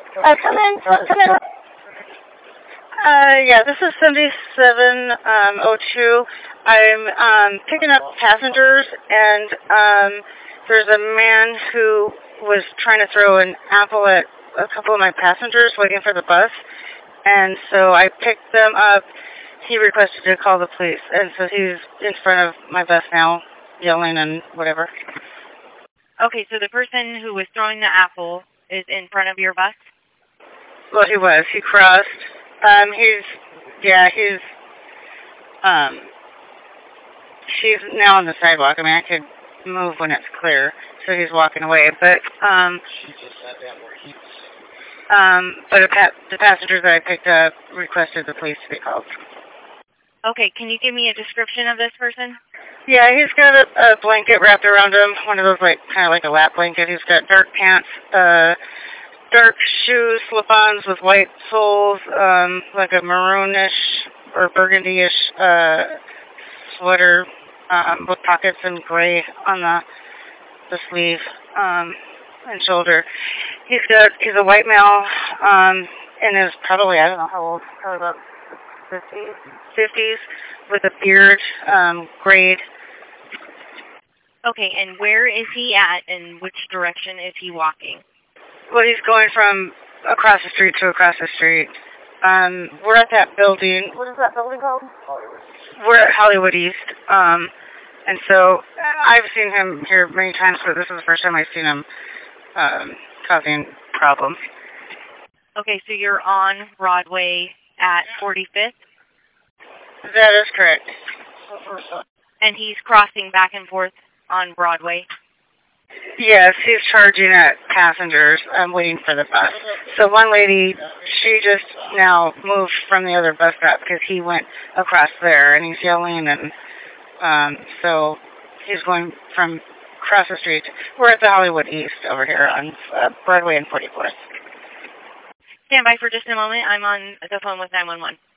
Come in. Come in. Yeah, this is 7702. I'm picking up passengers, and there's a man who was trying to throw an apple at a couple of my passengers waiting for the bus, and so I picked them up. He requested to call the police, and so he's in front of my bus now, yelling and whatever. Okay, so the person who was throwing the apple is in front of your bus? Well, he was. He crossed. She's now on the sidewalk. I mean, I could move when it's clear, so he's walking away. But, the passengers that I picked up requested the police to be called. Okay, can you give me a description of this person? Yeah, he's got a blanket wrapped around him, one of those, kind of like a lap blanket. He's got dark pants, dark shoes, slip-ons with white soles, like a maroonish or burgundy-ish sweater with pockets and gray on the sleeve and shoulder. He's a white male, and is probably, I don't know how old, probably about 50s, with a beard, grayed. Okay, and where is he at, and which direction is he walking? Well, he's going from across the street to across the street. We're at that building. What is that building called? Hollywood. We're at Hollywood East. And so I've seen him here many times, but this is the first time I've seen him causing problems. Okay, so you're on Broadway at 45th? That is correct. And he's crossing back and forth on Broadway? Yes, he's charging at passengers. I'm waiting for the bus. So one lady, she just now moved from the other bus stop because he went across there, and he's yelling, and so he's going from across the street. We're at the Hollywood East over here on Broadway and 44th. Stand by for just a moment. I'm on the phone with 911.